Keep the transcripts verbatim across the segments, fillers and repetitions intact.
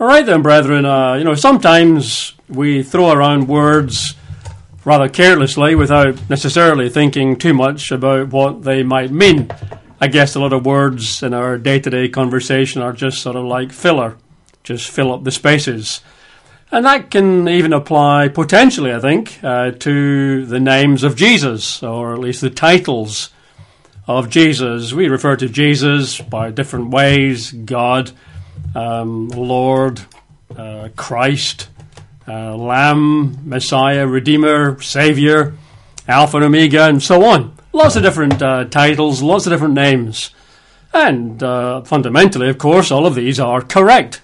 All right then, brethren, uh, you know, sometimes we throw around words rather carelessly without necessarily thinking too much about what they might mean. I guess a lot of words in our day-to-day conversation are just sort of like filler, just fill up the spaces. And that can even apply potentially, I think, uh, to the names of Jesus, or at least the titles of Jesus. We refer to Jesus by different ways: God, um, Lord, uh, Christ, uh, Lamb, Messiah, Redeemer, Savior, Alpha and Omega, and so on. Lots of different uh, titles, lots of different names. And uh, fundamentally, of course, all of these are correct.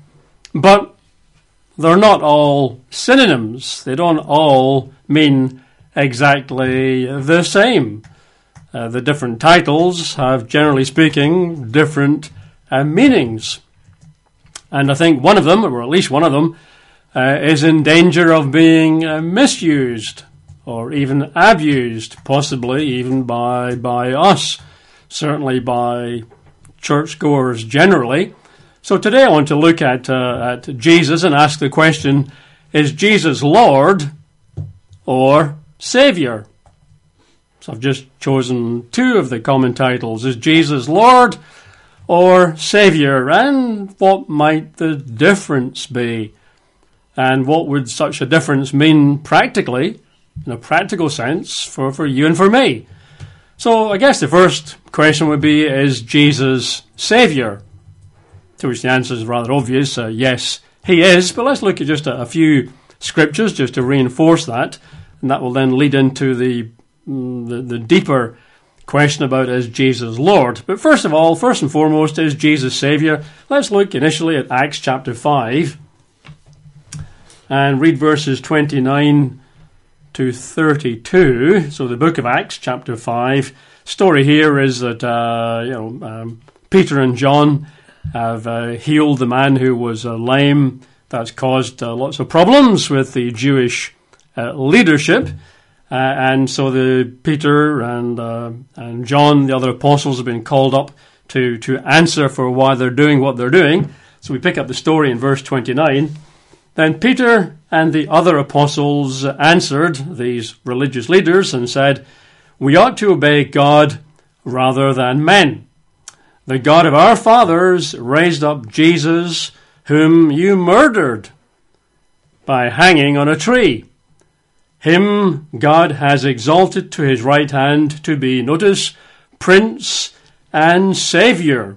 But they're not all synonyms. They don't all mean exactly the same. Uh, the different titles have, generally speaking, different uh, meanings. And I think one of them, or at least one of them, uh, is in danger of being uh, misused or even abused, possibly even by by us, certainly by churchgoers generally. So today I want to look at uh, at Jesus and ask the question, is Jesus Lord or Savior? So I've just chosen two of the common titles. Is Jesus Lord or Savior? And what might the difference be? And what would such a difference mean practically, in a practical sense, for, for you and for me? So I guess the first question would be, is Jesus Savior? To which the answer is rather obvious. Uh, yes, he is. But let's look at just a, a few scriptures just to reinforce that. And that will then lead into the, mm, the, the deeper question about, is Jesus Lord? But first of all, first and foremost, is Jesus Savior? Let's look initially at Acts chapter five and read verses twenty-nine to thirty-two. So the book of Acts chapter five. Story here is that uh, you know um, Peter and John have uh, healed the man who was uh, lame. That's caused uh, lots of problems with the Jewish uh, leadership. Uh, and so the Peter and uh, and John, the other apostles, have been called up to, to answer for why they're doing what they're doing. So we pick up the story in verse twenty-nine. Then Peter and the other apostles answered these religious leaders and said, "We ought to obey God rather than men. The God of our fathers raised up Jesus, whom you murdered by hanging on a tree. Him God has exalted to his right hand to be, notice, Prince and Saviour,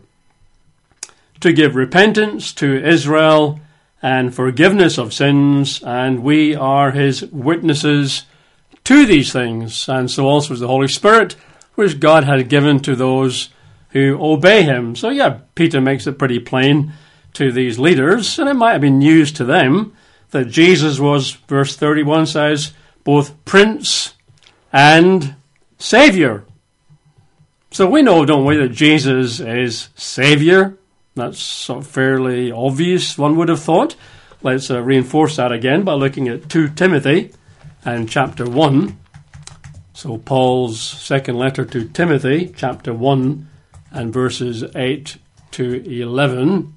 to give repentance to Israel and forgiveness of sins, and we are his witnesses to these things." And so also is the Holy Spirit, which God had given to those who obey him. So yeah, Peter makes it pretty plain to these leaders, and it might have been news to them, that Jesus was, verse thirty-one says, both Prince and Saviour. So we know, don't we, that Jesus is Saviour. That's sort of fairly obvious, one would have thought. Let's uh, reinforce that again by looking at Second Timothy and chapter one. So Paul's second letter to Timothy, chapter one, and verses eight to eleven.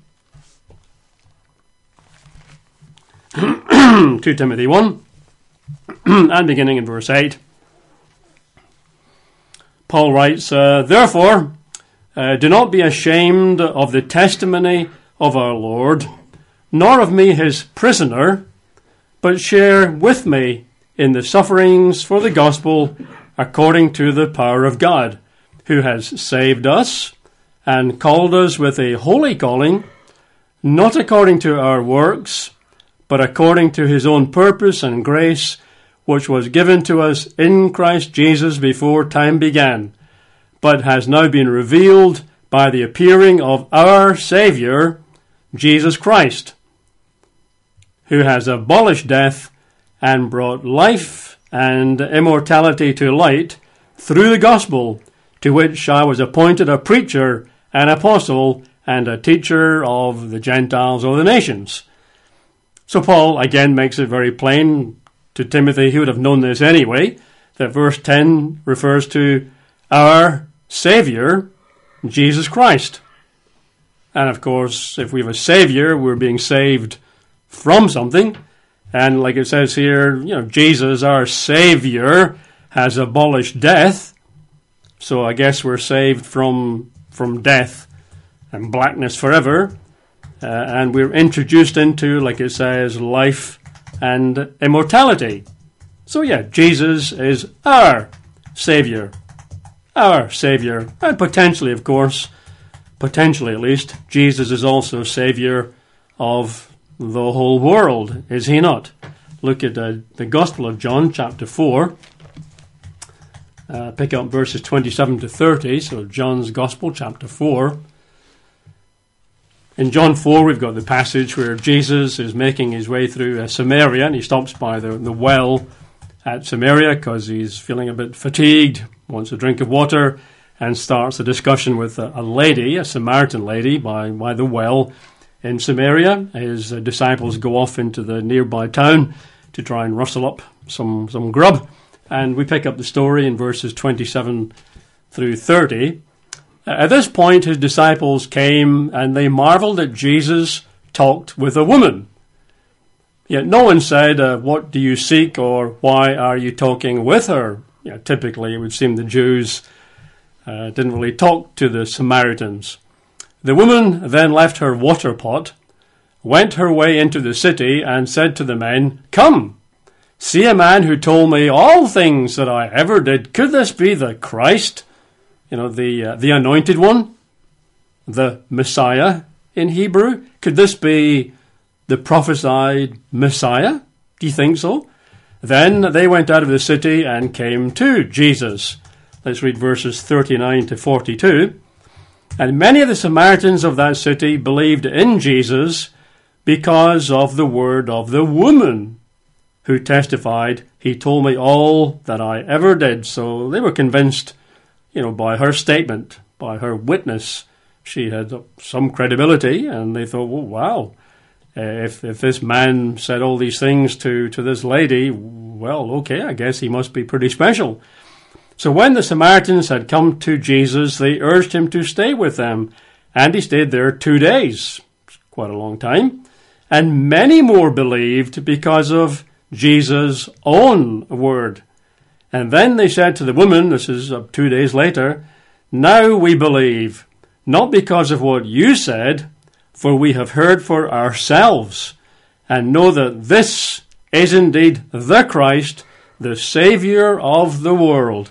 Second Timothy one, and beginning in verse eight. Paul writes, uh, "Therefore, uh, do not be ashamed of the testimony of our Lord, nor of me his prisoner, but share with me in the sufferings for the gospel according to the power of God, who has saved us and called us with a holy calling, not according to our works, but according to his own purpose and grace, which was given to us in Christ Jesus before time began, but has now been revealed by the appearing of our Saviour, Jesus Christ, who has abolished death and brought life and immortality to light through the gospel, to which I was appointed a preacher, an apostle, and a teacher of the Gentiles or the nations." So Paul again makes it very plain to Timothy. He would have known this anyway, that verse ten refers to our Saviour, Jesus Christ. And of course, if we have a Savior, we're being saved from something. And like it says here, you know, Jesus, our Savior, has abolished death. So I guess we're saved from from death and blackness forever. Uh, and we're introduced into, like it says, life and immortality. So yeah, Jesus is our Savior. Our Savior. And potentially, of course, potentially at least, Jesus is also Savior of the whole world, is he not? Look at uh, the Gospel of John, chapter four. Uh, pick up verses twenty-seven to thirty, so John's Gospel, chapter four. In John four, we've got the passage where Jesus is making his way through uh, Samaria, and he stops by the, the well at Samaria because he's feeling a bit fatigued, wants a drink of water, and starts a discussion with a, a lady, a Samaritan lady, by, by the well in Samaria. His uh, disciples go off into the nearby town to try and rustle up some, some grub, and we pick up the story in verses twenty-seven through thirty. At this point, his disciples came and they marveled that Jesus talked with a woman. Yet no one said, uh, what do you seek, or why are you talking with her? You know, typically, it would seem the Jews uh, didn't really talk to the Samaritans. The woman then left her water pot, went her way into the city, and said to the men, come, see a man who told me all things that I ever did. Could this be the Christ? You know, the uh, the anointed one, the Messiah in Hebrew. Could this be the prophesied Messiah? Do you think so? Then they went out of the city and came to Jesus. Let's read verses thirty-nine to forty-two. And many of the Samaritans of that city believed in Jesus because of the word of the woman who testified, he told me all that I ever did. So they were convinced, you know, by her statement, by her witness. She had some credibility, and they thought, well, wow, if if this man said all these things to, to this lady, well, okay, I guess he must be pretty special. So when the Samaritans had come to Jesus, they urged him to stay with them, and he stayed there two days, quite a long time, and many more believed because of Jesus' own word. And then they said to the woman, this is uh, two days later, now we believe, not because of what you said, for we have heard for ourselves, and know that this is indeed the Christ, the Saviour of the world.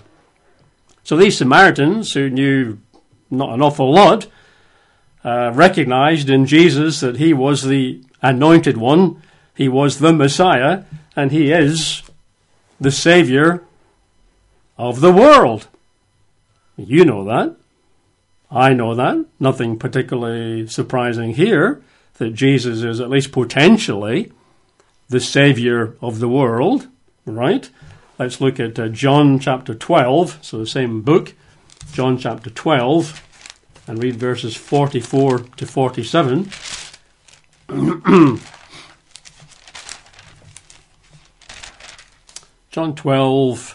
So these Samaritans, who knew not an awful lot, uh, recognized in Jesus that he was the anointed one, he was the Messiah, and he is the Saviour of the world. You know that. I know that. Nothing particularly surprising here, that Jesus is at least potentially the Saviour of the world, right? Let's look at uh, John chapter twelve, so the same book, John chapter twelve, and read verses forty-four to forty-seven. John twelve,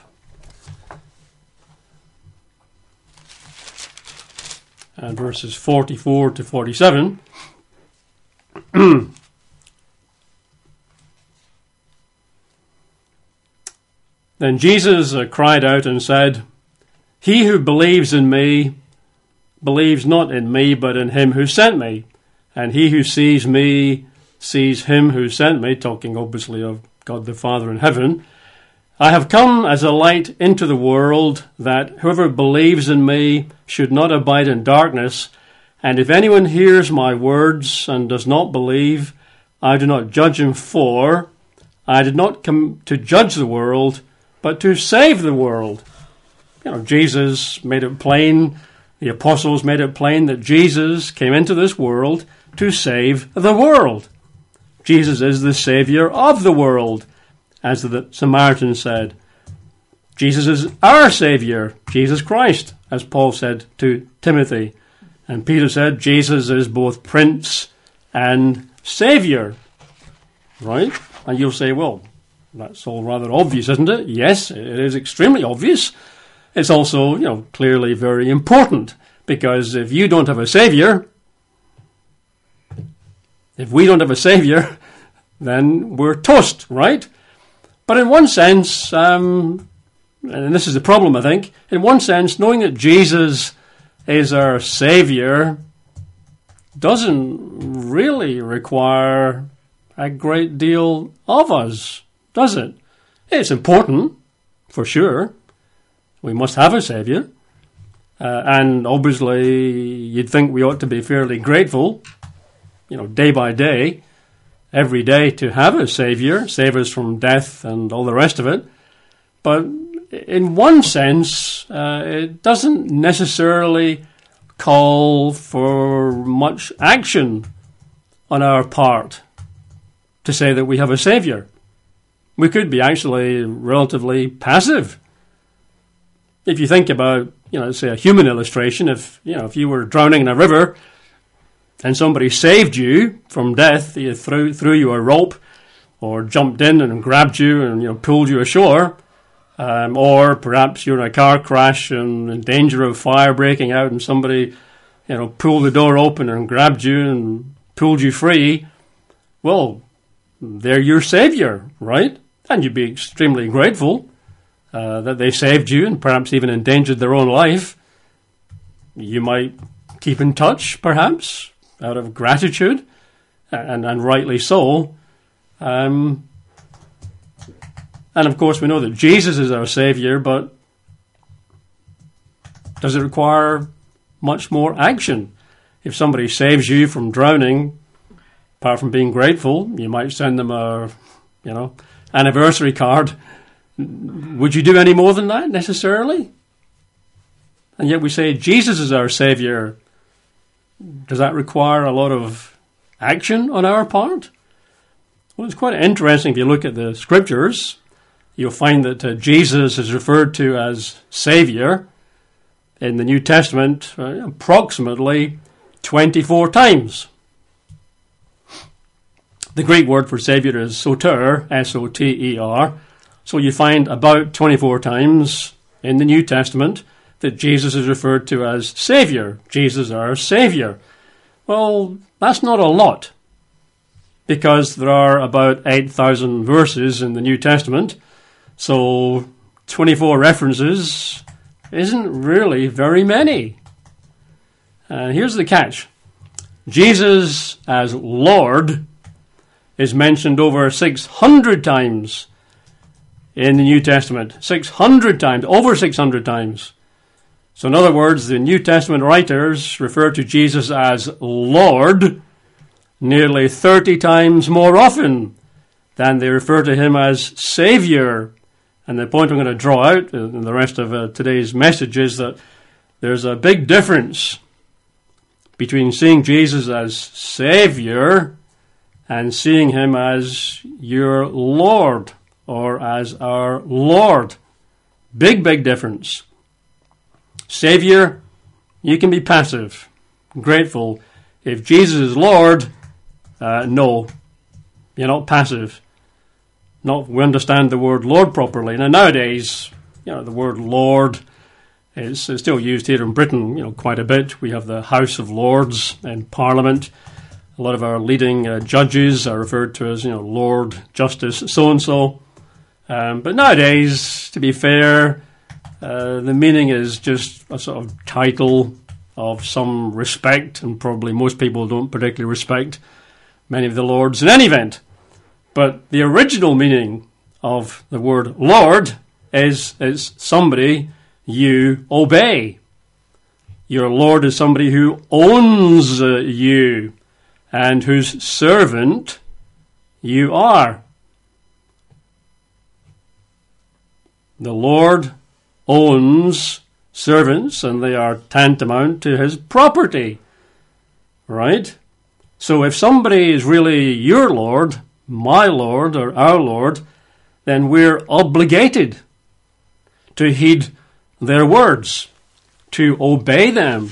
and verses forty-four to forty-seven. Then Jesus uh, cried out and said, he who believes in me believes not in me, but in him who sent me. And he who sees me sees him who sent me, talking obviously of God the Father in heaven. I have come as a light into the world, that whoever believes in me should not abide in darkness. And if anyone hears my words and does not believe, I do not judge him, for I did not come to judge the world, but to save the world. You know, Jesus made it plain, the apostles made it plain that Jesus came into this world to save the world. Jesus is the Saviour of the world, as the Samaritan said. Jesus is our Saviour, Jesus Christ, as Paul said to Timothy. And Peter said, Jesus is both Prince and Saviour. Right? And you'll say, well, that's all rather obvious, isn't it? Yes, it is extremely obvious. It's also, you know, clearly very important, because if you don't have a Saviour, If we don't have a Saviour, then we're toast, right? But in one sense, um, and this is the problem, I think, in one sense, knowing that Jesus is our Saviour doesn't really require a great deal of us, does it? It's important, for sure. We must have a Saviour. Uh, and obviously, you'd think we ought to be fairly grateful, you know, day by day, every day to have a Saviour, save us from death and all the rest of it. But in one sense, uh, it doesn't necessarily call for much action on our part to say that we have a Saviour. We could be actually relatively passive. If you think about, you know, say a human illustration, if, you know, if you were drowning in a river and somebody saved you from death, they threw, threw you a rope or jumped in and grabbed you and, you know, pulled you ashore, um, or perhaps you're in a car crash and in danger of fire breaking out and somebody, you know, pulled the door open and grabbed you and pulled you free, well, they're your Saviour, right? And you'd be extremely grateful uh, that they saved you and perhaps even endangered their own life. You might keep in touch, perhaps, out of gratitude, and, and rightly so. Um, and of course, we know that Jesus is our Saviour, but does it require much more action? If somebody saves you from drowning, apart from being grateful, you might send them a, you know, anniversary card. Would you do any more than that necessarily? And yet we say Jesus is our Saviour. Does that require a lot of action on our part? Well, it's quite interesting if you look at the scriptures. You'll find that uh, Jesus is referred to as Saviour in the New Testament uh, approximately twenty-four times. The Greek word for Saviour is soter, S O T E R. So you find about twenty-four times in the New Testament that Jesus is referred to as Saviour. Jesus our Saviour. Well, that's not a lot, because there are about eight thousand verses in the New Testament. So twenty-four references isn't really very many. Uh, here's the catch. Jesus as Lord is mentioned over six hundred times in the New Testament. six hundred times, over six hundred times. So in other words, the New Testament writers refer to Jesus as Lord nearly thirty times more often than they refer to him as Saviour. And the point I'm going to draw out in the rest of uh, today's message is that there's a big difference between seeing Jesus as Saviour and seeing him as your Lord or as our Lord. Big, big difference. Saviour, you can be passive, grateful. If Jesus is Lord, uh, no, you're not passive. Not we understand the word Lord properly. Now nowadays, you know, the word Lord is, is still used here in Britain, you know, quite a bit. We have the House of Lords in Parliament. A lot of our leading uh, judges are referred to as, you know, Lord Justice so-and-so. Um, but nowadays, to be fair, uh, the meaning is just a sort of title of some respect, and probably most people don't particularly respect many of the lords in any event. But the original meaning of the word Lord is, is somebody you obey. Your Lord is somebody who owns uh, you and whose servant you are. The Lord owns servants, and they are tantamount to his property, right? So if somebody is really your Lord, my Lord, or our Lord, then we're obligated to heed their words, to obey them,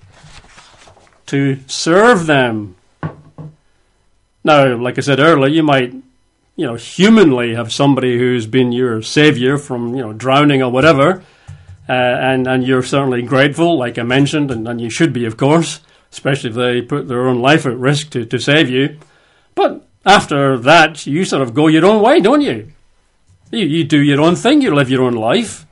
to serve them. Now, like I said earlier, you might, you know, humanly have somebody who's been your Saviour from, you know, drowning or whatever, uh, and, and you're certainly grateful, like I mentioned, and, and you should be, of course, especially if they put their own life at risk to, to save you. But after that, you sort of go your own way, don't you? You, you do your own thing, you live your own life.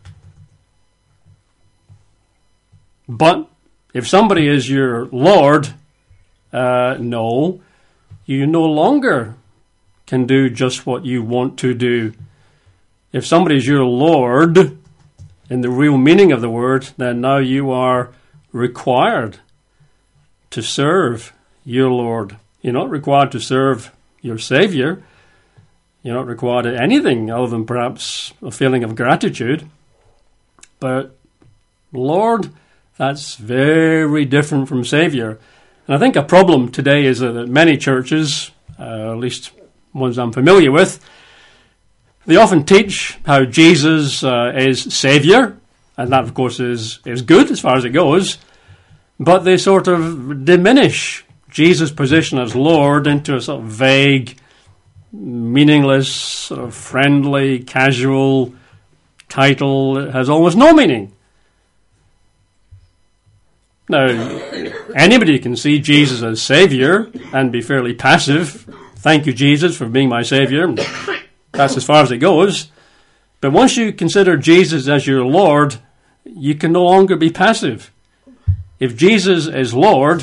But if somebody is your Lord, uh, no, you no longer can do just what you want to do. If somebody is your Lord, in the real meaning of the word, then now you are required to serve your Lord. You're not required to serve your Savior. You're not required of anything other than perhaps a feeling of gratitude. But Lord, that's very different from Savior. And I think a problem today is that many churches, uh, at least ones I'm familiar with, they often teach how Jesus uh, is Savior, and that, of course, is, is good as far as it goes, but they sort of diminish Jesus' position as Lord into a sort of vague, meaningless, sort of friendly, casual title that has almost no meaning. Now, anybody can see Jesus as Savior and be fairly passive. Thank you, Jesus, for being my Savior. That's as far as it goes. But once you consider Jesus as your Lord, you can no longer be passive. If Jesus is Lord,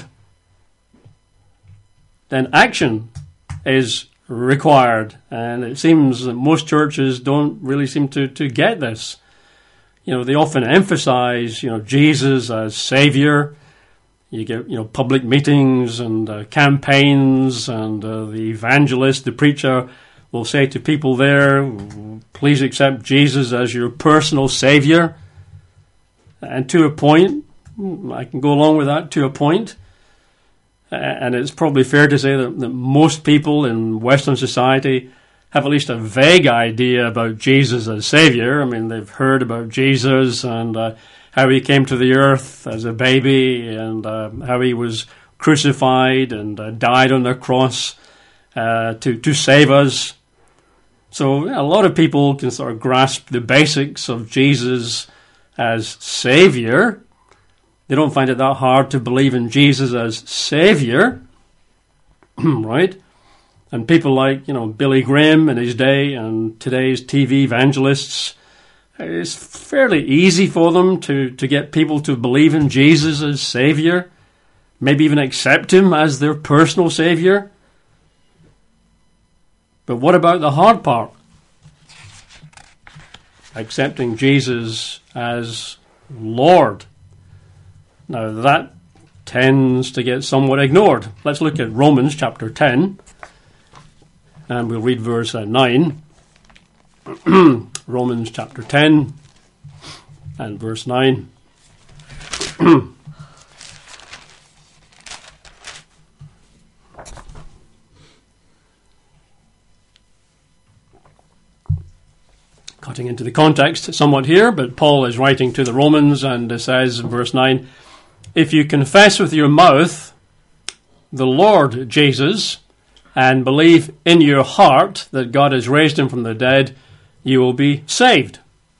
then action is required. And it seems that most churches don't really seem to, to get this. You know, they often emphasize, you know, Jesus as Savior. You get, you know, public meetings and uh, campaigns, and uh, the evangelist, the preacher, will say to people there, please accept Jesus as your personal Savior. And to a point, I can go along with that to a point. And it's probably fair to say that, that most people in Western society have at least a vague idea about Jesus as Savior. I mean, they've heard about Jesus and uh, how he came to the earth as a baby, and uh, how he was crucified and uh, died on the cross uh, to, to save us. So a lot of people can sort of grasp the basics of Jesus as Savior. They don't find it that hard to believe in Jesus as Savior, right? And people like, you know, Billy Graham in his day and today's T V evangelists, it's fairly easy for them to, to get people to believe in Jesus as Savior, maybe even accept him as their personal Savior. But what about the hard part? Accepting Jesus as Lord. Now that tends to get somewhat ignored. Let's look at Romans chapter ten, and we'll read verse nine. Romans chapter ten and verse nine. Cutting into the context somewhat here, but Paul is writing to the Romans and says in verse nine, if you confess with your mouth the Lord Jesus and believe in your heart that God has raised him from the dead, you will be saved.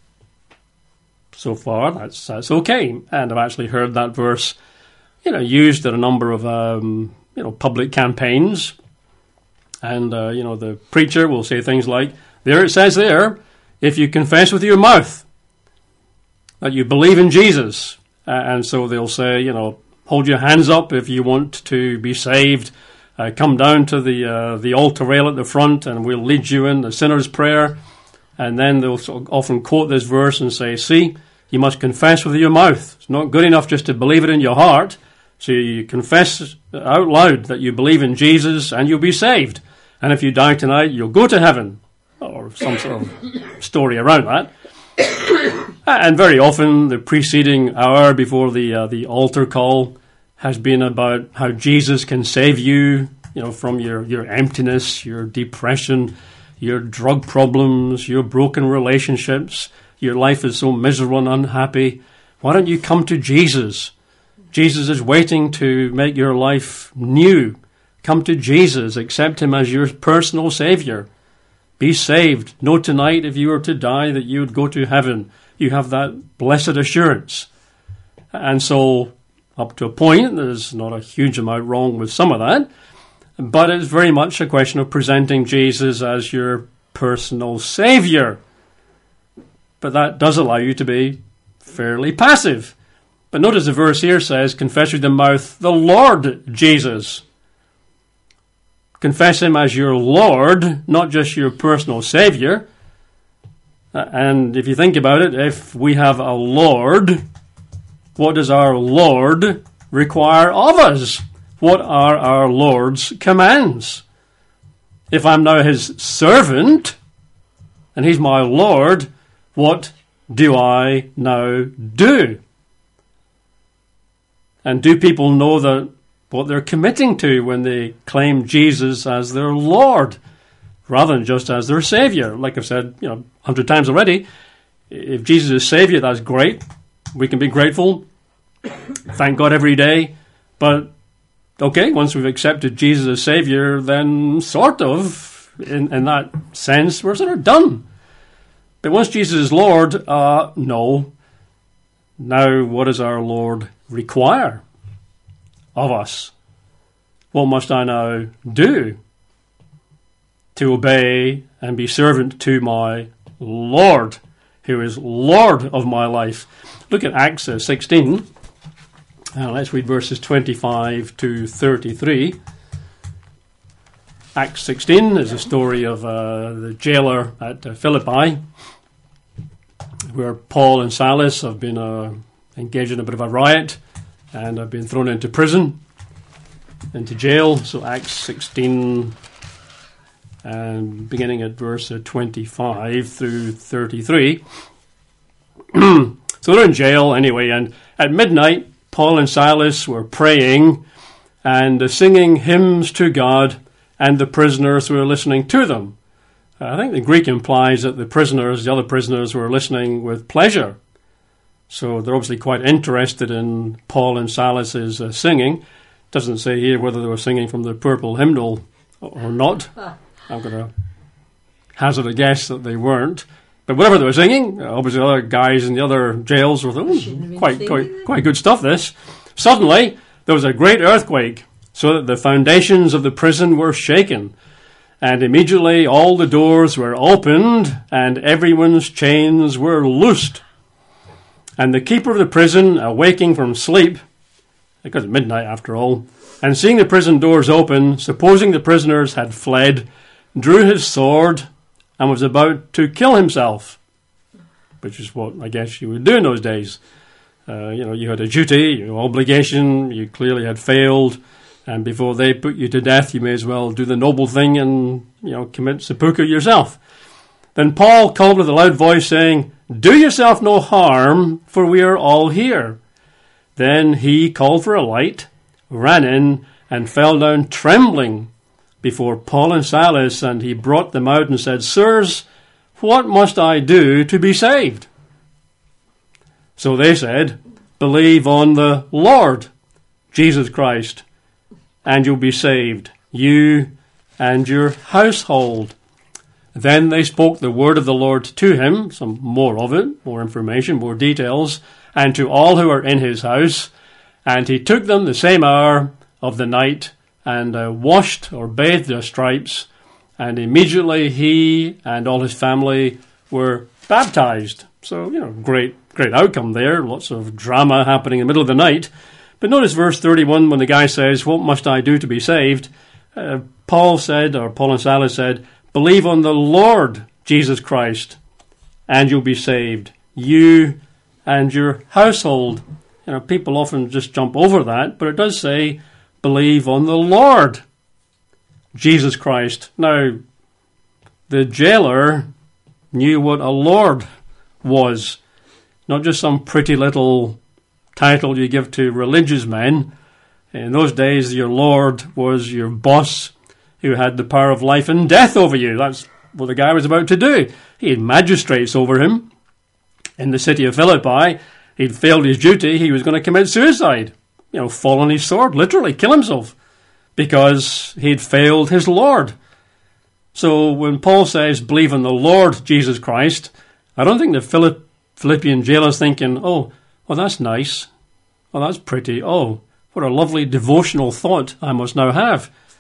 So far, that's that's okay. And I've actually heard that verse, you know, used at a number of um, you know public campaigns. And uh, you know, the preacher will say things like, "There it says there, if you confess with your mouth that you believe in Jesus," uh, and so they'll say, you know, hold your hands up if you want to be saved. Uh, come down to the uh, the altar rail at the front, and we'll lead you in the sinner's prayer. And then they'll sort of often quote this verse and say, see, you must confess with your mouth. It's not good enough just to believe it in your heart. So you confess out loud that you believe in Jesus and you'll be saved. And if you die tonight, you'll go to heaven. Or some sort of story around that. And very often the preceding hour before the uh, the altar call has been about how Jesus can save you, you know, from your, your emptiness, your depression, your drug problems, your broken relationships. Your life is so miserable and unhappy. Why don't you come to Jesus? Jesus is waiting to make your life new. Come to Jesus. Accept him as your personal Savior. Be saved. Know tonight, if you were to die, that you would go to heaven. You have that blessed assurance. And so, up to a point, there's not a huge amount wrong with some of that. but it's very much a question of presenting Jesus as your personal Saviour. But that does allow you to be fairly passive. But notice the verse here says, confess with the mouth the Lord Jesus. Confess him as your Lord, not just your personal Saviour. And if you think about it, if we have a Lord, what does our Lord require of us? What are our Lord's commands? If I'm now his servant, and he's my Lord, what do I now do? And do people know that what they're committing to when they claim Jesus as their Lord, rather than just as their Saviour? Like I've said, you know, a hundred times already, if Jesus is Saviour, that's great. We can be grateful. Thank God every day. But, okay, once we've accepted Jesus as Saviour, then sort of, in, in that sense, we're sort of done. But once Jesus is Lord, uh, no. Now, what does our Lord require of us? What must I now do to obey and be servant to my Lord, who is Lord of my life? Look at Acts sixteen. Uh, let's read verses twenty-five to thirty-three. Acts sixteen is a story of uh, the jailer at uh, Philippi, where Paul and Silas have been uh, engaged in a bit of a riot and have been thrown into prison, into jail. So Acts sixteen, and beginning at verse uh, twenty-five through thirty-three. So they're in jail anyway, and at midnight, Paul and Silas were praying and uh, singing hymns to God, and the prisoners were listening to them. Uh, I think the Greek implies that the prisoners, the other prisoners, were listening with pleasure. So they're obviously quite interested in Paul and Silas's uh, singing. It doesn't say here whether they were singing from the purple hymnal or not. I'm going to hazard a guess that they weren't. But whatever they were singing, obviously the other guys in the other jails were thinking, oh, quite, quite, quite good stuff, this. Suddenly, there was a great earthquake, so that the foundations of the prison were shaken. And immediately all the doors were opened, and everyone's chains were loosed. And the keeper of the prison, awaking from sleep, because it's midnight after all, and seeing the prison doors open, supposing the prisoners had fled, drew his sword and was about to kill himself, which is what I guess you would do in those days. Uh, you know, you had a duty, your obligation, you clearly had failed, and before they put you to death, you may as well do the noble thing and, you know, commit seppuku yourself. Then Paul called with a loud voice, saying, "Do yourself no harm, for we are all here." Then he called for a light, ran in, and fell down trembling before Paul and Silas, and he brought them out and said, "Sirs, what must I do to be saved?" So they said, "Believe on the Lord Jesus Christ, and you'll be saved, you and your household." Then they spoke the word of the Lord to him, some more of it, more information, more details, and to all who were in his house. And he took them the same hour of the night, and uh, washed or bathed their stripes, and immediately he and all his family were baptized. So, you know, great, great outcome there. Lots of drama happening in the middle of the night. But notice verse thirty-one, when the guy says, "What must I do to be saved?" Uh, Paul said, or Paul and Silas said, "Believe on the Lord Jesus Christ, and you'll be saved, you and your household." You know, people often just jump over that, but it does say, "Believe on the Lord Jesus Christ." Now, the jailer knew what a Lord was, not just some pretty little title you give to religious men. In those days, your Lord was your boss, who had the power of life and death over you. That's what the guy was about to do. He had magistrates over him. In the city of Philippi, he'd failed his duty. He was going to commit suicide. You know, fall on his sword, literally kill himself, because he'd failed his Lord. So when Paul says, "Believe in the Lord Jesus Christ," I don't think the Philipp- Philippian jailer's thinking, "Oh, well, that's nice. Oh, that's pretty. Oh, what a lovely devotional thought I must now have."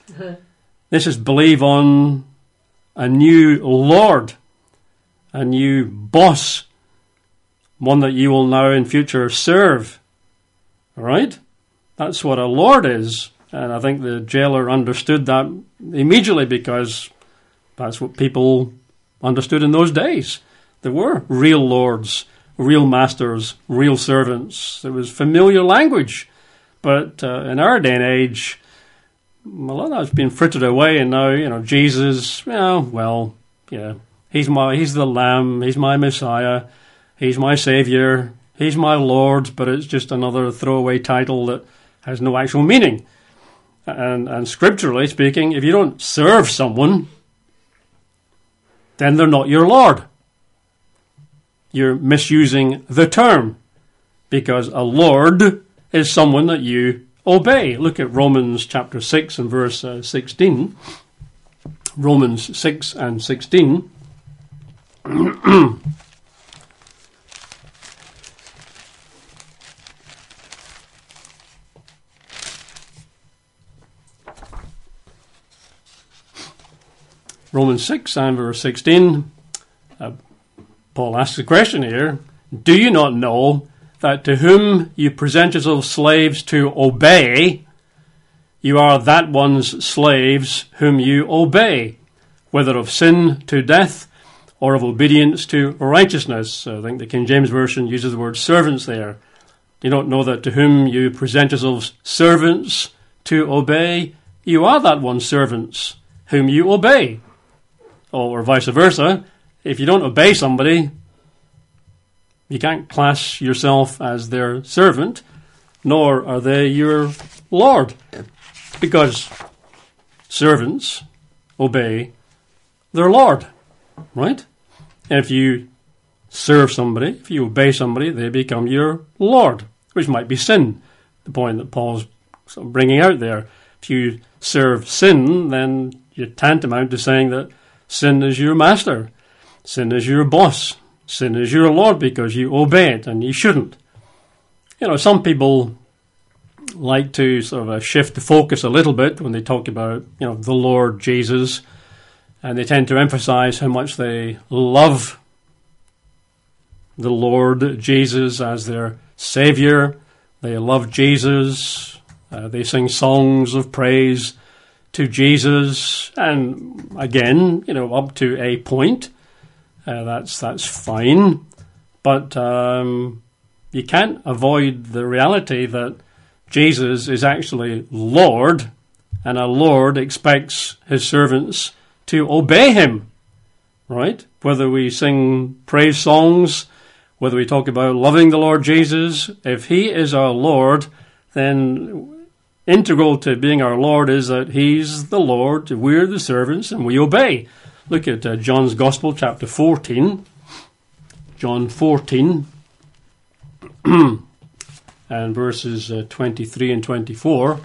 This is believe on a new Lord, a new boss, one that you will now in future serve. All right? That's what a Lord is. And I think the jailer understood that immediately, because that's what people understood in those days. There were real lords, real masters, real servants. It was familiar language. But uh, in our day and age, a lot of that's been frittered away, and now, you know, Jesus, well, well, yeah, he's my, he's the Lamb, he's my Messiah, he's my Savior, he's my Lord, but it's just another throwaway title that has no actual meaning. And, and scripturally speaking, if you don't serve someone, then they're not your Lord. You're misusing the term, because a Lord is someone that you obey. Look at Romans chapter six and verse uh, sixteen. Romans six and sixteen. Romans six and verse sixteen. Uh, Paul asks a question here. Do you not know that to whom you present yourselves slaves to obey, you are that one's slaves whom you obey, whether of sin to death or of obedience to righteousness? I think the King James Version uses the word servants there. Do you not know that to whom you present yourselves servants to obey, you are that one's servants whom you obey? Or vice versa. If you don't obey somebody, you can't class yourself as their servant, nor are they your Lord, because servants obey their Lord, right? And if you serve somebody, if you obey somebody, they become your Lord, which might be sin, the point that Paul's sort of bringing out there. If you serve sin, then you're tantamount to saying that sin is your master, sin is your boss, sin is your Lord, because you obey it, and you shouldn't. You know, some people like to sort of uh, shift the focus a little bit when they talk about, you know, the Lord Jesus, and they tend to emphasize how much they love the Lord Jesus as their Savior. They love Jesus. Uh, they sing songs of praise to Jesus, and again, you know, up to a point, uh, that's that's fine, but um, you can't avoid the reality that Jesus is actually Lord, and a Lord expects his servants to obey him, right? Whether we sing praise songs, whether we talk about loving the Lord Jesus, if he is our Lord, then integral to being our Lord is that he's the Lord, we're the servants, and we obey. Look at uh, John's Gospel, chapter fourteen. John fourteen, and verses uh, twenty-three and twenty-four.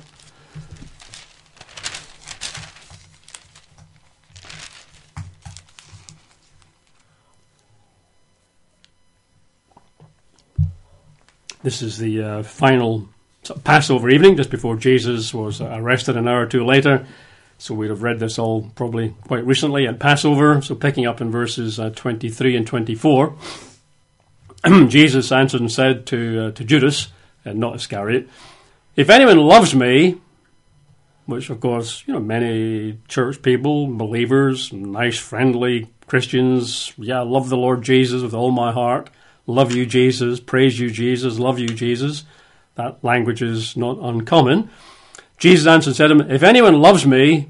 This is the uh, final Passover evening, just before Jesus was arrested an hour or two later. So we'd have read this all probably quite recently at Passover. So picking up in verses uh, twenty-three and twenty-four, Jesus answered and said to uh, to Judas, and not Iscariot, "If anyone loves me," which of course, you know, many church people, believers, nice, friendly Christians, yeah, love the Lord Jesus with all my heart, love you, Jesus, praise you, Jesus, love you, Jesus. That language is not uncommon. Jesus answered and said to him, "If anyone loves me,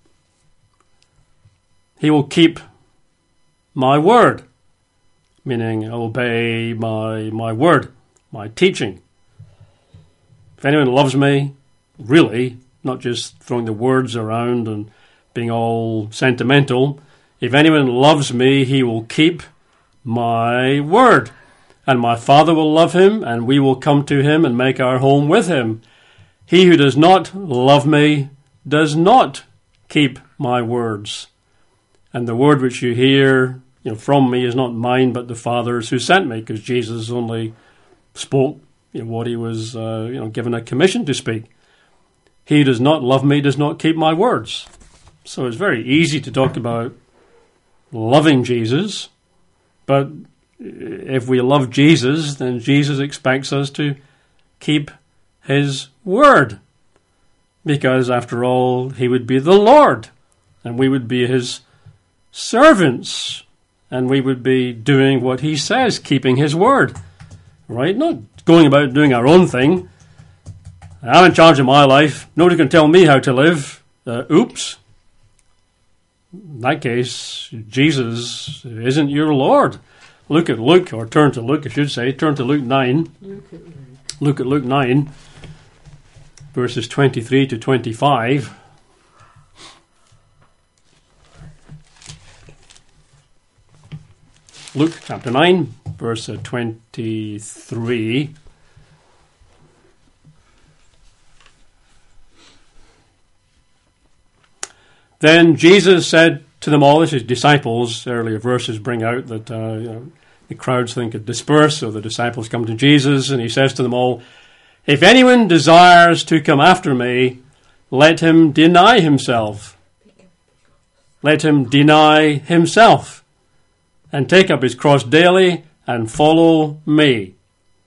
he will keep my word," meaning obey my my word, my teaching. If anyone loves me, really, not just throwing the words around and being all sentimental, if anyone loves me, he will keep my word. And my Father will love him, and we will come to him and make our home with him. He who does not love me does not keep my words. And the word which you hear, you know, from me is not mine, but the Father's who sent me, because Jesus only spoke, you know, what he was, uh, you know, given a commission to speak. He who does not love me does not keep my words. So it's very easy to talk about loving Jesus, but if we love Jesus, then Jesus expects us to keep his word. Because after all, he would be the Lord, and we would be his servants, and we would be doing what he says, keeping his word. Right? Not going about doing our own thing. I'm in charge of my life. Nobody can tell me how to live. Uh, oops. In that case, Jesus isn't your Lord. Look at Luke, or turn to Luke, I should say. Turn to Luke nine. Look at Luke, Look at Luke nine, verses twenty-three to twenty-five. Luke chapter nine, verse twenty-three. Then Jesus said to them all, this is disciples, earlier verses bring out that uh, you know, the crowds think it disperse, so the disciples come to Jesus, and he says to them all, if anyone desires to come after me, let him deny himself. Let him deny himself, and take up his cross daily, and follow me.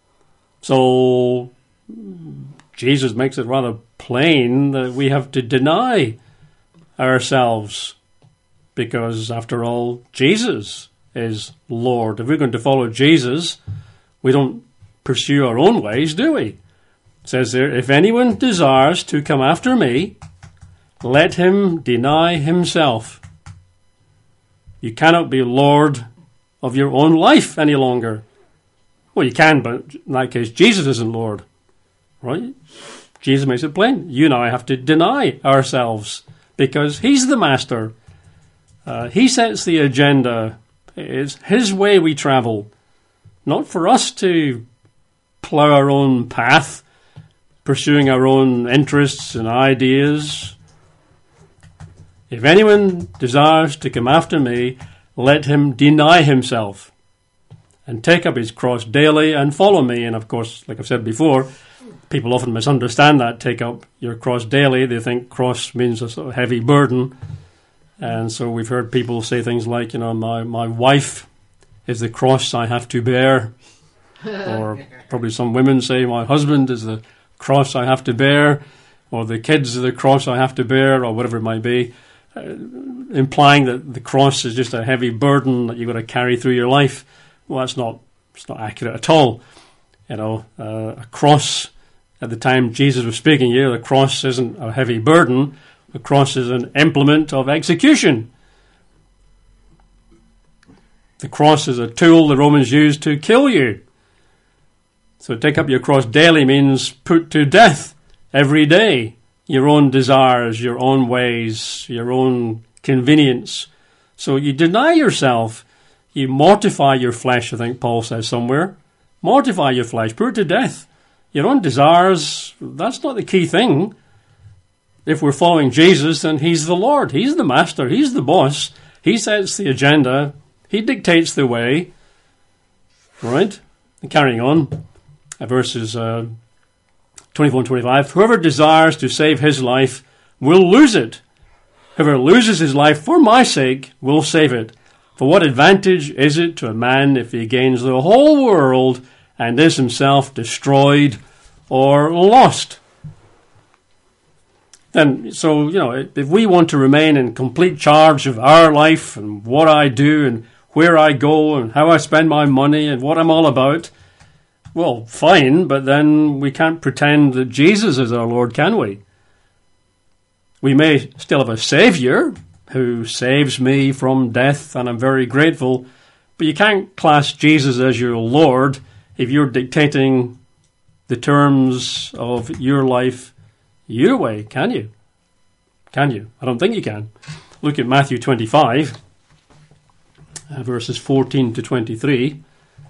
So Jesus makes it rather plain that we have to deny ourselves, because after all, Jesus is Lord. If we're going to follow Jesus, we don't pursue our own ways, do we? It says there, if anyone desires to come after me, let him deny himself. You cannot be Lord of your own life any longer. Well, you can, but in that case, Jesus isn't Lord, right? Jesus makes it plain. You and I have to deny ourselves, because he's the master. Uh, he sets the agenda. It's his way we travel. Not for us to plough our own path, pursuing our own interests and ideas. If anyone desires to come after me, let him deny himself and take up his cross daily and follow me. And of course, like I've said before, people often misunderstand that, take up your cross daily. They think cross means a sort of heavy burden. And so we've heard people say things like, you know, my, my wife is the cross I have to bear. Or probably some women say, my husband is the cross I have to bear. Or the kids are the cross I have to bear, or whatever it might be. Uh, implying that the cross is just a heavy burden that you've got to carry through your life. Well, that's not, it's not accurate at all. You know, uh, a cross... At the time Jesus was speaking here, the cross isn't a heavy burden. The cross is an implement of execution. The cross is a tool the Romans used to kill you. So take up your cross daily means put to death every day your own desires, your own ways, your own convenience. So you deny yourself. You mortify your flesh, I think Paul says somewhere. Mortify your flesh, put it to death. Your own desires, that's not the key thing. If we're following Jesus, then he's the Lord. He's the master. He's the boss. He sets the agenda. He dictates the way. Right? And carrying on, verses uh, twenty-four and twenty-five. Whoever desires to save his life will lose it. Whoever loses his life for my sake will save it. For what advantage is it to a man if he gains the whole world and is himself destroyed or lost? Then, so, you know, if we want to remain in complete charge of our life and what I do and where I go and how I spend my money and what I'm all about, well, fine, but then we can't pretend that Jesus is our Lord, can we? We may still have a Saviour who saves me from death, and I'm very grateful, but you can't class Jesus as your Lord if you're dictating the terms of your life your way, can you? Can you? I don't think you can. Look at Matthew twenty-five, uh, verses fourteen to twenty-three.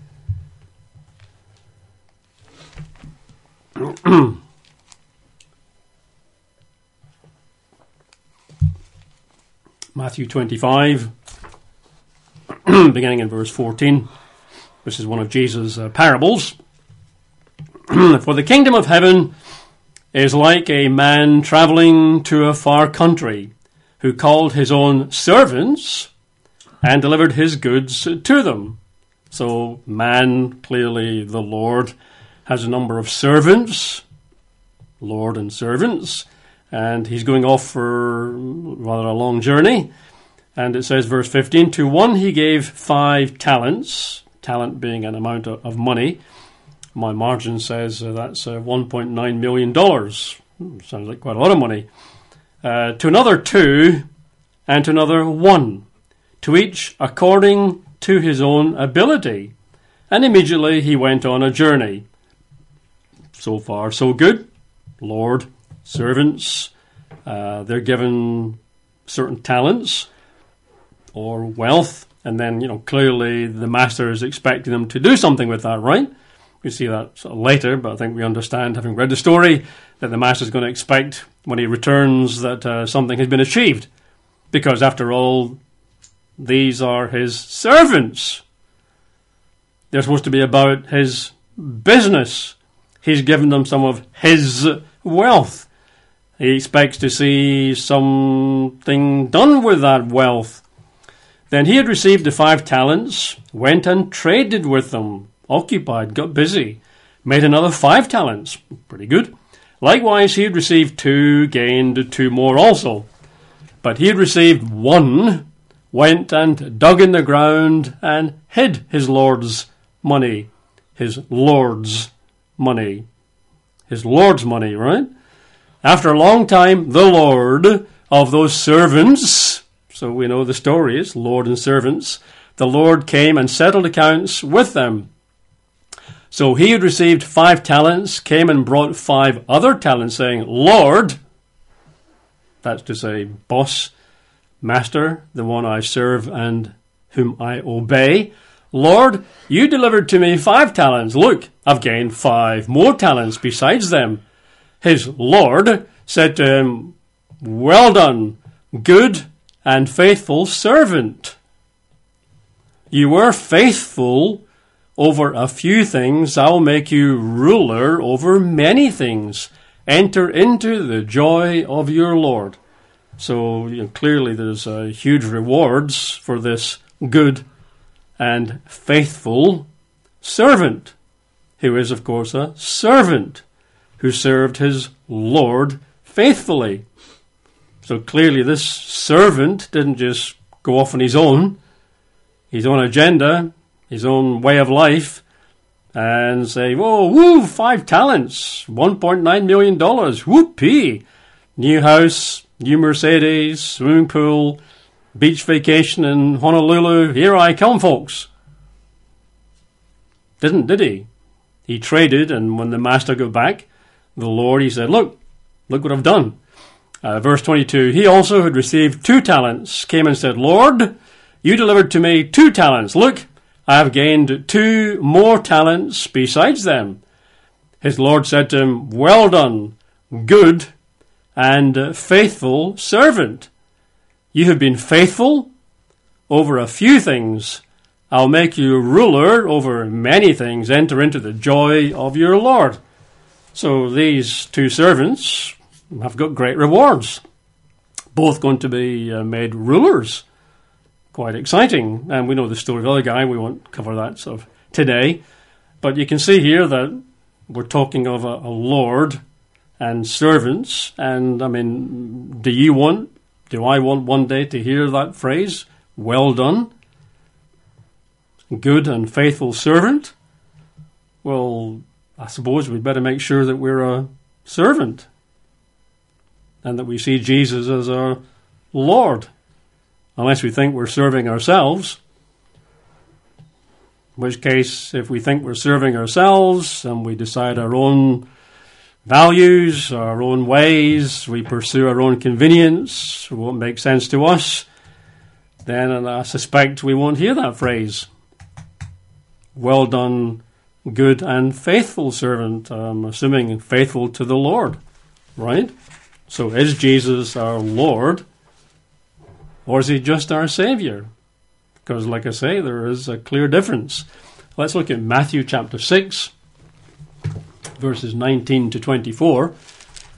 Matthew twenty-five, beginning in verse fourteen. This is one of Jesus' uh, parables. For the kingdom of heaven is like a man travelling to a far country, who called his own servants and delivered his goods to them. So man, clearly the Lord, has a number of servants, Lord and servants, and he's going off for rather a long journey. And it says, verse fifteen, to one he gave five talents, talent being an amount of, of money. My margin says uh, that's uh, one point nine million dollars. Hmm, sounds like quite a lot of money. Uh, to another two, and to another one, to each according to his own ability. And immediately he went on a journey. So far, so good. Lord, servants, uh, they're given certain talents or wealth, and then, you know, clearly the master is expecting them to do something with that, right? We see that sort of later, but I think we understand, having read the story, that the master is going to expect when he returns that uh, something has been achieved. Because after all, these are his servants. They're supposed to be about his business. He's given them some of his wealth. He expects to see something done with that wealth. Then he had received the five talents, went and traded with them, occupied, got busy, made another five talents. Pretty good. Likewise, he had received two, gained two more also. But he had received one, went and dug in the ground and hid his Lord's money. His Lord's money. His Lord's money, right? After a long time, the Lord of those servants, so we know the story is Lord and servants, the Lord came and settled accounts with them. So he had received five talents, came and brought five other talents, saying, Lord, that's to say, boss, master, the one I serve and whom I obey, Lord, you delivered to me five talents. Look, I've gained five more talents besides them. His Lord said to him, well done, good and faithful servant. You were faithful over a few things. I'll make you ruler over many things. Enter into the joy of your Lord. So you know, clearly there's uh, huge rewards for this good and faithful servant, who is, of course, a servant who served his Lord faithfully. So clearly this servant didn't just go off on his own, his own agenda, his own way of life, and say, whoa, woo, five talents, one point nine million dollars, whoopee, new house, new Mercedes, swimming pool, beach vacation in Honolulu, here I come, folks. Didn't, did he? He traded, and when the master got back, the Lord, he said, look, look what I've done. Uh, verse twenty-two, he also had received two talents, came and said, Lord, you delivered to me two talents. Look, I have gained two more talents besides them. His Lord said to him, well done, good and faithful servant. You have been faithful over a few things. I'll make you ruler over many things. Enter into the joy of your Lord. So these two servants have got great rewards. Both going to be uh, made rulers. Quite exciting. And we know the story of the other guy. We won't cover that sort of today. But you can see here that we're talking of a, a Lord and servants. And, I mean, do you want, do I want one day to hear that phrase? Well done, good and faithful servant. Well, I suppose we'd better make sure that we're a servant and that we see Jesus as our Lord, unless we think we're serving ourselves. In which case, if we think we're serving ourselves and we decide our own values, our own ways, we pursue our own convenience, it won't make sense to us, then I suspect we won't hear that phrase. Well done, good and faithful servant. I'm assuming faithful to the Lord, right? So is Jesus our Lord, or is he just our Savior? Because, like I say, there is a clear difference. Let's look at Matthew chapter six, verses nineteen to twenty-four.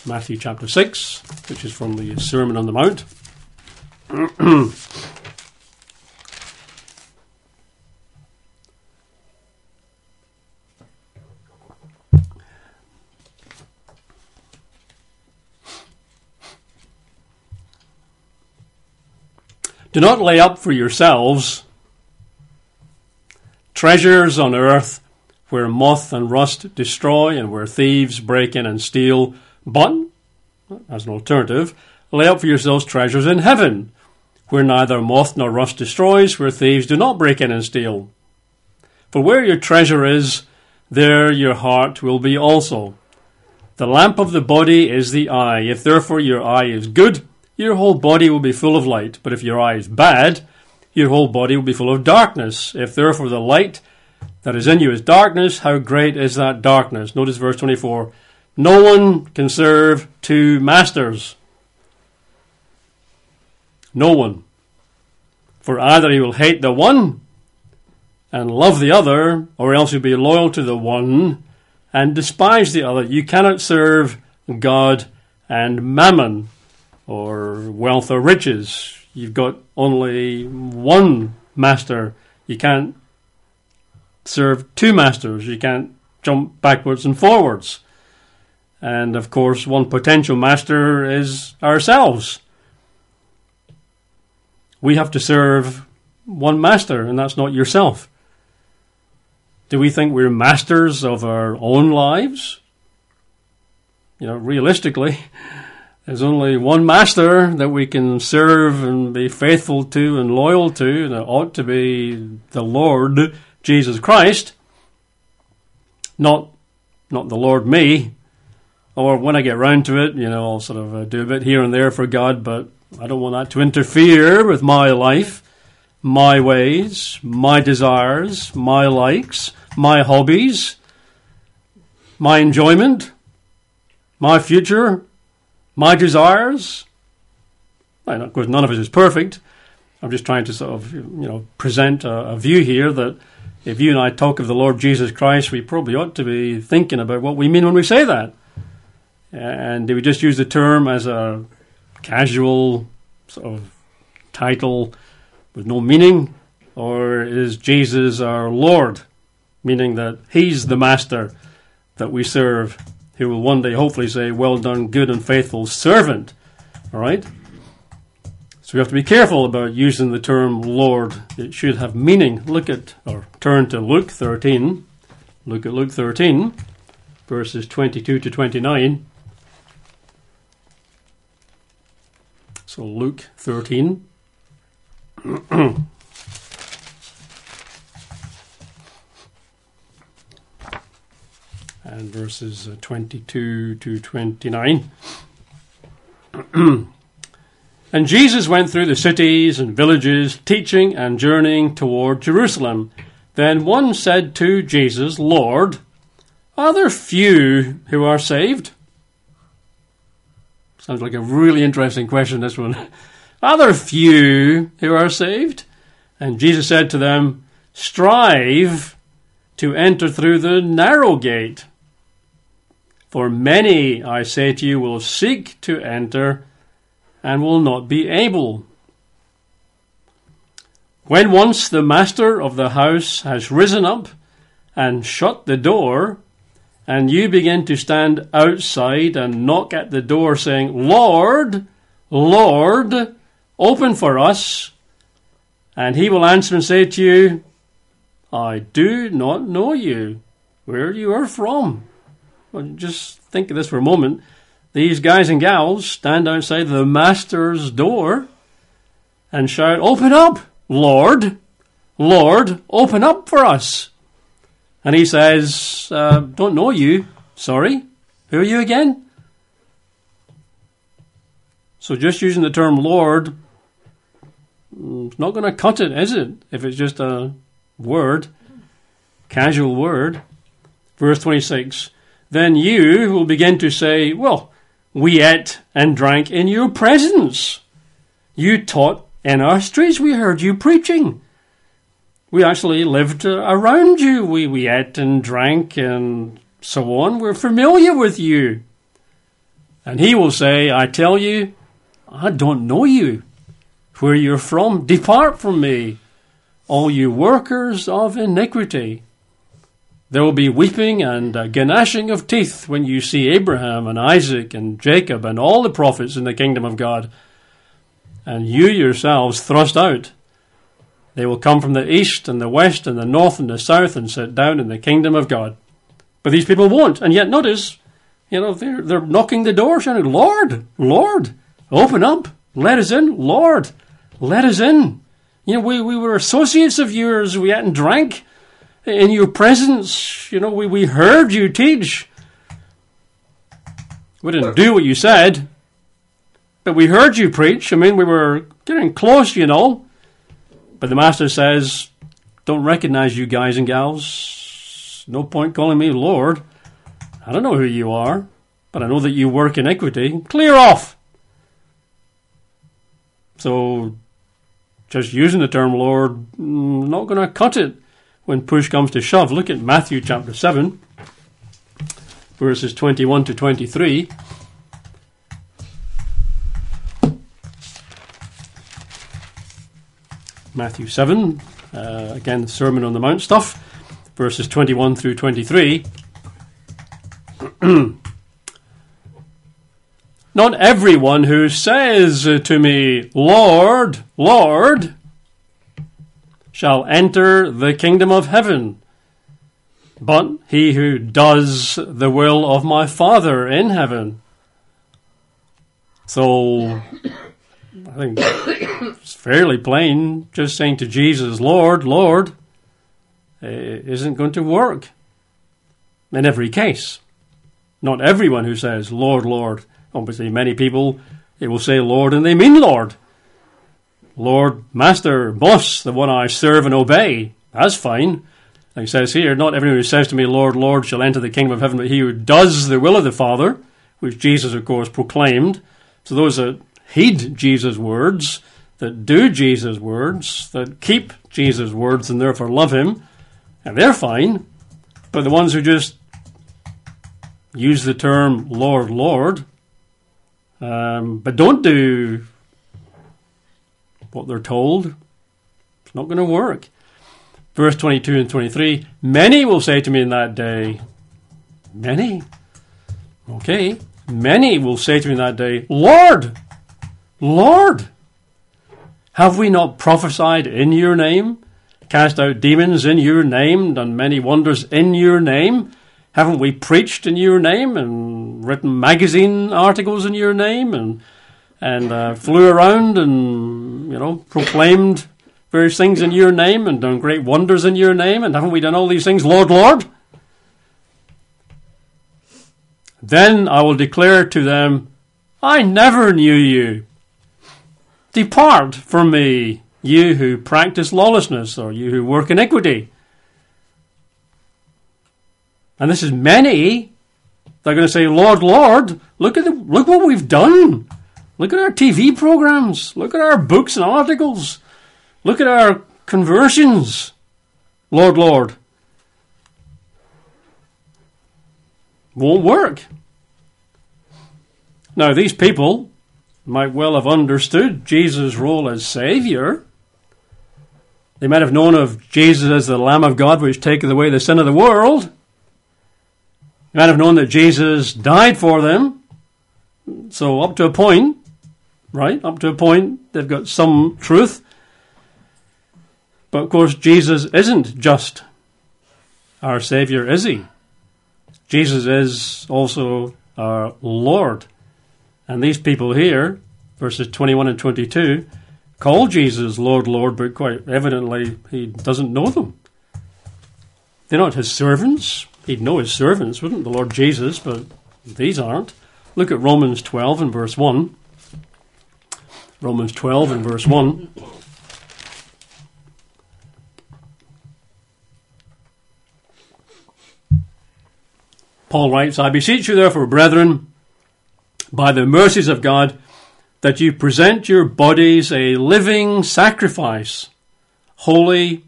Matthew chapter six, which is from the Sermon on the Mount. Do not lay up for yourselves treasures on earth where moth and rust destroy and where thieves break in and steal, but, as an alternative, lay up for yourselves treasures in heaven where neither moth nor rust destroys, where thieves do not break in and steal. For where your treasure is, there your heart will be also. The lamp of the body is the eye. If therefore your eye is good, your whole body will be full of light. But if your eye is bad, your whole body will be full of darkness. If therefore the light that is in you is darkness, how great is that darkness? Notice verse twenty-four. No one can serve two masters. No one. For either he will hate the one and love the other, or else he'll be loyal to the one and despise the other. You cannot serve God and mammon, or wealth or riches. You've got only one master. You can't serve two masters. You can't jump backwards and forwards. And of course, one potential master is ourselves. We have to serve one master, and that's not yourself. Do we think we're masters of our own lives? You know, realistically, there's only one master that we can serve and be faithful to and loyal to, and it ought to be the Lord Jesus Christ, not not the Lord me. Or when I get round to it, you know, I'll sort of uh, do a bit here and there for God, but I don't want that to interfere with my life, my ways, my desires, my likes, my hobbies, my enjoyment, my future, my desires. Well, of course, none of it is perfect. I'm just trying to sort of, you know, present a, a view here that if you and I talk of the Lord Jesus Christ, we probably ought to be thinking about what we mean when we say that. And do we just use the term as a casual sort of title with no meaning? Or is Jesus our Lord, meaning that he's the master that we serve, who will one day hopefully say, well done, good and faithful servant. All right? So we have to be careful about using the term Lord. It should have meaning. Look at, or turn to Luke thirteen. Look at Luke thirteen, verses twenty-two to twenty-nine. So Luke thirteen. And verses twenty-two to twenty-nine. And Jesus went through the cities and villages, teaching and journeying toward Jerusalem. Then one said to Jesus, Lord, are there few who are saved? Sounds like a really interesting question, this one. Are there few who are saved? And Jesus said to them, strive to enter through the narrow gate. For many, I say to you, will seek to enter and will not be able. When once the master of the house has risen up and shut the door, and you begin to stand outside and knock at the door saying, Lord, Lord, open for us, and he will answer and say to you, I do not know you, where you are from. Well, just think of this for a moment. These guys and gals stand outside the master's door and shout, open up, Lord, Lord, open up for us. And he says, uh, don't know you, sorry, who are you again? So just using the term Lord, it's not going to cut it, is it? If it's just a word, casual word. Verse twenty-six, then you will begin to say, well, we ate and drank in your presence. You taught in our streets. We heard you preaching. We actually lived uh, around you. We, we ate and drank and so on. We're familiar with you. And he will say, I tell you, I don't know you. Where you're from, depart from me, all you workers of iniquity. There will be weeping and uh, gnashing of teeth when you see Abraham and Isaac and Jacob and all the prophets in the kingdom of God, and you yourselves thrust out. They will come from the east and the west and the north and the south and sit down in the kingdom of God. But these people won't. And yet notice, you know, they're, they're knocking the door, shouting, Lord, Lord, open up, let us in, Lord, let us in. You know, we, we were associates of yours, we ate and drank in your presence. You know, we, we heard you teach. We didn't do what you said, but we heard you preach. I mean, we were getting close, you know. But the master says, don't recognize you guys and gals. No point calling me Lord. I don't know who you are, but I know that you work iniquity. Clear off. So, just using the term Lord, not going to cut it when push comes to shove. Look at Matthew chapter seven, verses twenty-one to twenty-three. Matthew seven, uh, again, Sermon on the Mount stuff, verses twenty-one through twenty-three. Not everyone who says to me, Lord, Lord, shall enter the kingdom of heaven, but he who does the will of my Father in heaven. So, I think it's fairly plain, just saying to Jesus, Lord, Lord, isn't going to work in every case. Not everyone who says, Lord, Lord. Obviously, many people, they will say Lord and they mean Lord. Lord, Master, Boss, the one I serve and obey. That's fine. Like it says here, not everyone who says to me, Lord, Lord, shall enter the kingdom of heaven, but he who does the will of the Father, which Jesus, of course, proclaimed. So those that heed Jesus' words, that do Jesus' words, that keep Jesus' words and therefore love him, and they're fine. But the ones who just use the term Lord, Lord, um, but don't do what they're told, it's not going to work. Verse twenty-two and twenty-three, many will say to me in that day, many, okay, many will say to me in that day, Lord, Lord, have we not prophesied in your name, cast out demons in your name, done many wonders in your name? Haven't we preached in your name and written magazine articles in your name and and uh, flew around and, you know, proclaimed various things in your name and done great wonders in your name? And haven't we done all these things, Lord, Lord? Then I will declare to them, I never knew you. Depart from me, you who practice lawlessness, or you who work iniquity. And this is many. They're going to say, Lord, Lord, look at the, look what we've done. Look at our T V programs. Look at our books and articles. Look at our conversions. Lord, Lord. Won't work. Now, these people might well have understood Jesus' role as Saviour. They might have known of Jesus as the Lamb of God which taketh away the sin of the world. They might have known that Jesus died for them. So up to a point, right, up to a point, they've got some truth. But of course, Jesus isn't just our Saviour, is he? Jesus is also our Lord. And these people here, verses twenty-one and twenty-two, call Jesus Lord, Lord, but quite evidently he doesn't know them. They're not his servants. He'd know his servants, wouldn't the Lord Jesus, but these aren't. Look at Romans twelve and verse one. Romans twelve and verse one. Paul writes, I beseech you therefore, brethren, by the mercies of God, that you present your bodies a living sacrifice, holy,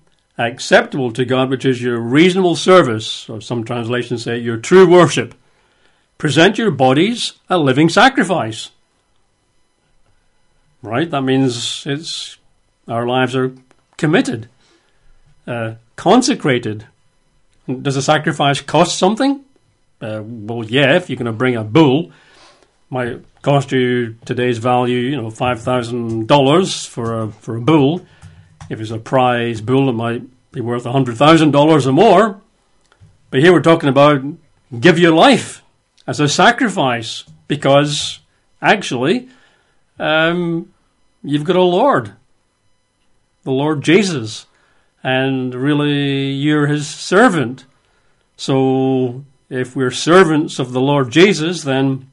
acceptable to God, which is your reasonable service, or some translations say your true worship. present your bodies a living sacrifice. Right? That means it's our lives are committed, uh, consecrated. Does a sacrifice cost something? Uh, well, yeah, if you're going to bring a bull, might cost you today's value, you know, five thousand dollars for a for a bull. If it's a prize bull, it might be worth one hundred thousand dollars or more. But here we're talking about give your life as a sacrifice, because actually um, you've got a Lord, the Lord Jesus, and really you're his servant. So if we're servants of the Lord Jesus, then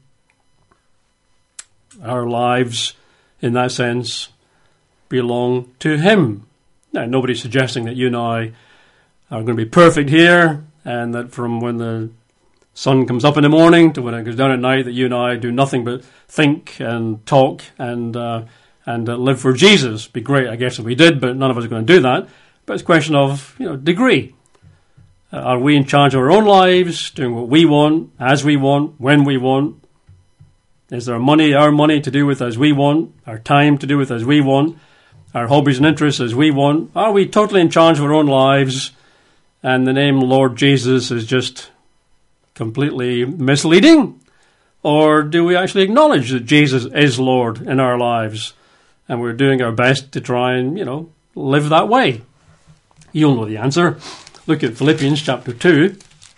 our lives, in that sense, belong to him. Now, nobody's suggesting that you and I are going to be perfect here, and that from when the sun comes up in the morning to when it goes down at night, that you and I do nothing but think and talk and uh, and uh, live for Jesus. It'd be great, I guess, if we did, but none of us are going to do that. But it's a question of, you know, degree. Uh, are we in charge of our own lives, doing what we want, as we want, when we want? Is there money, our money, to do with as we want, our time to do with as we want, our hobbies and interests as we want? Are we totally in charge of our own lives, and the name Lord Jesus is just completely misleading? Or do we actually acknowledge that Jesus is Lord in our lives, and we're doing our best to try and, you know, live that way? You'll know the answer. Look at Philippians chapter two.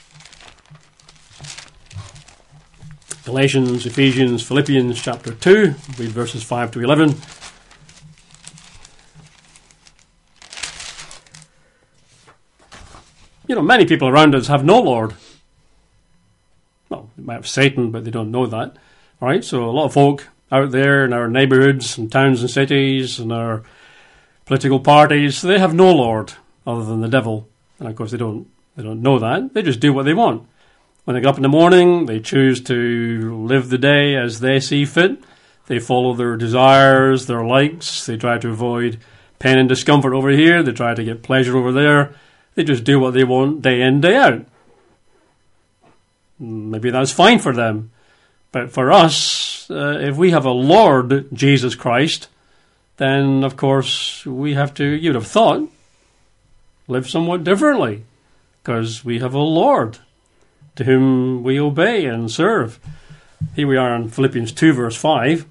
Galatians, Ephesians, Philippians chapter two. Read verses five to eleven. You know, many people around us have no Lord. Well, they might have Satan, but they don't know that. All right, so a lot of folk out there in our neighbourhoods and towns and cities and our political parties, they have no Lord other than the devil. And of course they don't they don't know that. They just do what they want. When they get up in the morning, they choose to live the day as they see fit. They follow their desires, their likes. They try to avoid pain and discomfort over here. They try to get pleasure over there. They just do what they want day in, day out. Maybe that's fine for them. But for us, uh, if we have a Lord Jesus Christ, then of course we have to, you'd have thought, live somewhat differently, because we have a Lord to whom we obey and serve. Here we are in Philippians two verse five.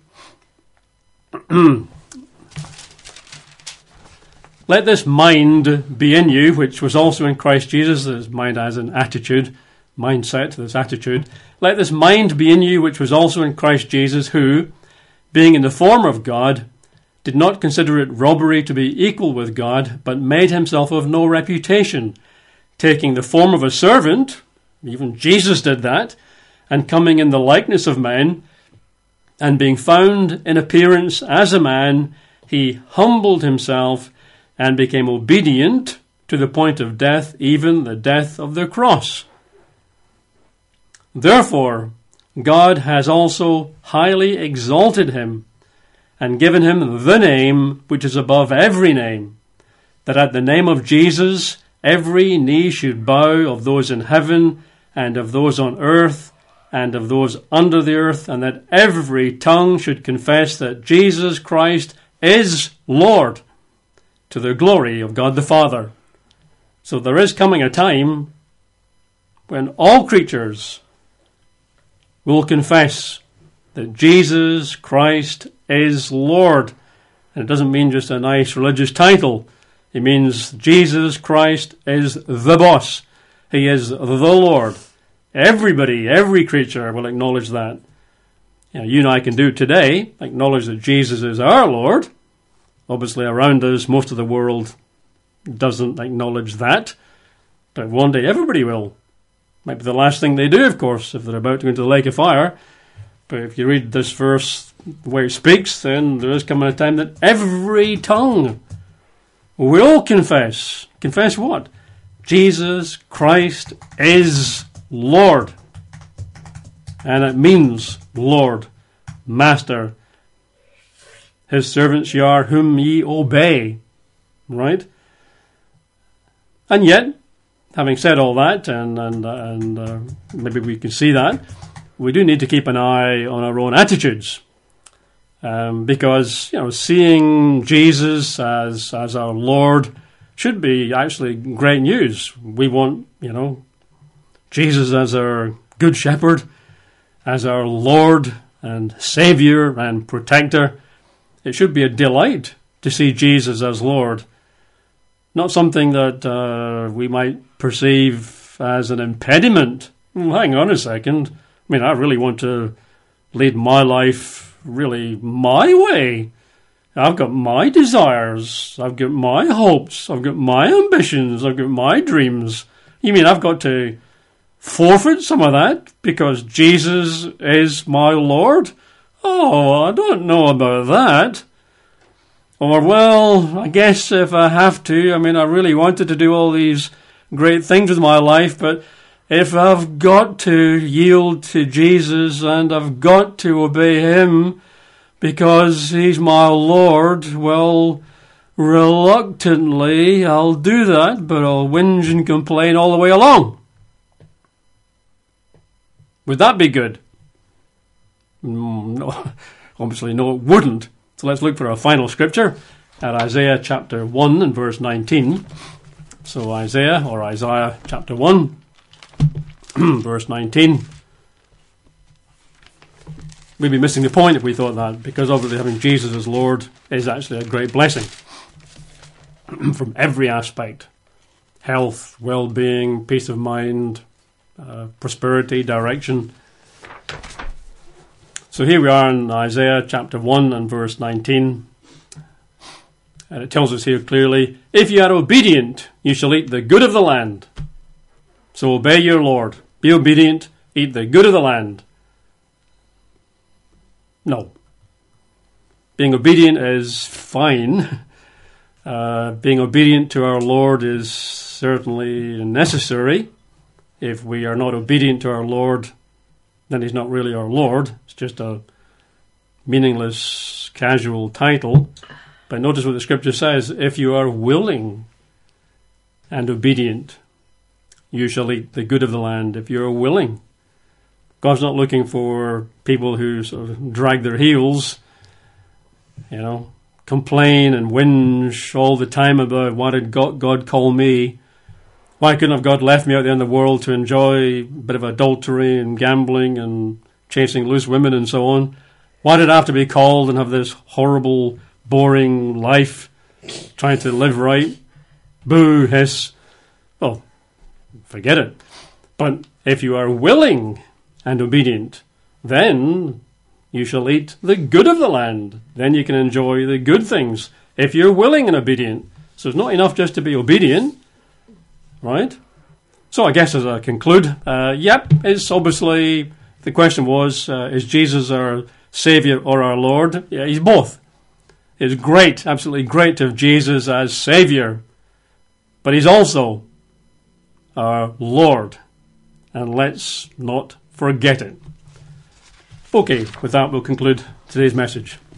Let this mind be in you, which was also in Christ Jesus. This mind as an attitude, mindset, this attitude. Let this mind be in you, which was also in Christ Jesus, who, being in the form of God, did not consider it robbery to be equal with God, but made himself of no reputation, taking the form of a servant, even Jesus did that, and coming in the likeness of men, and being found in appearance as a man, he humbled himself and became obedient to the point of death, even the death of the cross. Therefore, God has also highly exalted him and given him the name which is above every name, that at the name of Jesus every knee should bow, of those in heaven and of those on earth and of those under the earth, and that every tongue should confess that Jesus Christ is Lord, to the glory of God the Father. So there is coming a time when all creatures will confess that Jesus Christ is Lord. And it doesn't mean just a nice religious title. It means Jesus Christ is the boss. He is the Lord. Everybody, every creature will acknowledge that. You know, you and I can do it today, acknowledge that Jesus is our Lord. Obviously around us, most of the world doesn't acknowledge that. But one day everybody will. Might be the last thing they do, of course, if they're about to go into the lake of fire. But if you read this verse the way it speaks, then there is coming a time that every tongue will confess. Confess what? Jesus Christ is Lord. And it means Lord, Master. His servants ye are, whom ye obey. Right? And yet, having said all that, and and, and uh, maybe we can see that, we do need to keep an eye on our own attitudes. Um, because, you know, seeing Jesus as as our Lord should be actually great news. We want, you know, Jesus as our good shepherd, as our Lord and Savior and protector. It should be a delight to see Jesus as Lord, not something that uh, we might perceive as an impediment. Well, hang on a second. I mean, I really want to lead my life really my way. I've got my desires. I've got my hopes. I've got my ambitions. I've got my dreams. You mean I've got to forfeit some of that because Jesus is my Lord? Oh, I don't know about that. Or, well, I guess if I have to, I mean, I really wanted to do all these great things with my life, but if I've got to yield to Jesus and I've got to obey him because he's my Lord, well, reluctantly I'll do that, but I'll whinge and complain all the way along. Would that be good? Mm, no, obviously no, it wouldn't. So let's look for our final scripture at Isaiah chapter one and verse nineteen. So Isaiah, or Isaiah chapter one, verse nineteen. We'd be missing the point if we thought that, because obviously having Jesus as Lord is actually a great blessing from every aspect. Health, well-being, peace of mind, uh, prosperity, direction. So here we are in Isaiah chapter one and verse nineteen. And it tells us here clearly, if you are obedient, you shall eat the good of the land. So obey your Lord. Be obedient, eat the good of the land. No. Being obedient is fine. Uh, being obedient to our Lord is certainly necessary. If we are not obedient to our Lord, then he's not really our Lord. It's just a meaningless, casual title. But notice what the scripture says, if you are willing and obedient, you shall eat the good of the land. If you're willing. God's not looking for people who sort of drag their heels, you know, complain and whinge all the time about why did God, God call me? Why couldn't have God left me out there in the world to enjoy a bit of adultery and gambling and chasing loose women and so on? Why did I have to be called and have this horrible, boring life trying to live right? Boo, hiss. Well, forget it. But if you are willing and obedient, then you shall eat the good of the land. Then you can enjoy the good things if you're willing and obedient. So it's not enough just to be obedient, right? So I guess as I conclude, uh, yep, it's obviously, the question was, uh, is Jesus our Saviour or our Lord? Yeah, he's both. It's great, absolutely great to have Jesus as Saviour, but he's also our Lord. And let's not forget it. Okay, with that we'll conclude today's message.